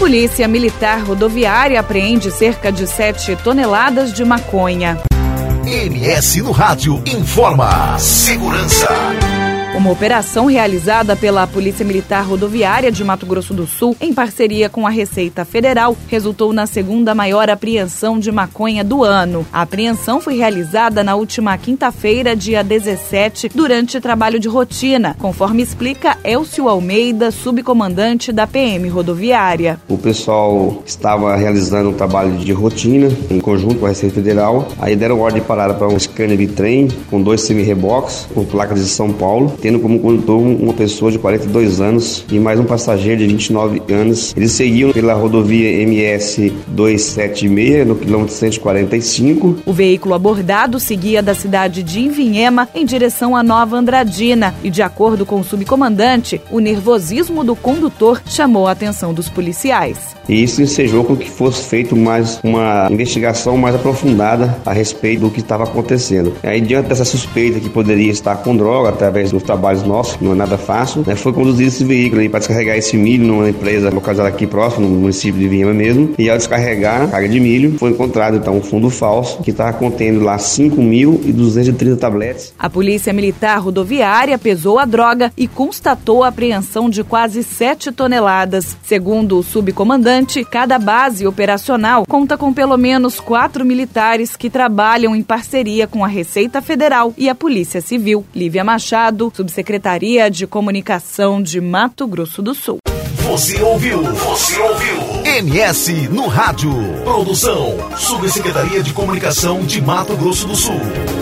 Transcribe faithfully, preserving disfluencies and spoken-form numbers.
Polícia Militar Rodoviária apreende cerca de sete toneladas de maconha. M S no Rádio informa segurança. Uma operação realizada pela Polícia Militar Rodoviária de Mato Grosso do Sul, em parceria com a Receita Federal, resultou na segunda maior apreensão de maconha do ano. A apreensão foi realizada na última quinta-feira, dia dezessete, durante trabalho de rotina, conforme explica Elcio Almeida, subcomandante da P M Rodoviária. O pessoal estava realizando um trabalho de rotina, em conjunto com a Receita Federal. Aí deram ordem de parada para um scanner de trem, com dois semi-reboques, com placas de São Paulo, tendo como condutor uma pessoa de quarenta e dois anos e mais um passageiro de vinte e nove anos. Eles seguiam pela rodovia M S duzentos e setenta e seis, no quilômetro cento e quarenta e cinco. O veículo abordado seguia da cidade de Ivinhema em direção a Nova Andradina e, de acordo com o subcomandante, o nervosismo do condutor chamou a atenção dos policiais. E isso ensejou com que fosse feita mais uma investigação mais aprofundada a respeito do que estava acontecendo. Aí, diante dessa suspeita que poderia estar com droga, através dos trabalhos nossos, que não é nada fácil, né, foi conduzido esse veículo aí para descarregar esse milho numa empresa localizada aqui próximo, no município de Ivinhema mesmo, e ao descarregar a carga de milho, foi encontrado então um fundo falso que estava contendo lá cinco mil duzentos e trinta tabletes. A Polícia Militar Rodoviária pesou a droga e constatou a apreensão de quase sete toneladas. Segundo o subcomandante, cada base operacional conta com pelo menos quatro militares que trabalham em parceria com a Receita Federal e a Polícia Civil. Lívia Machado, Subsecretaria de Comunicação de Mato Grosso do Sul. Você ouviu? Você ouviu? M S no Rádio. Produção, Subsecretaria de Comunicação de Mato Grosso do Sul.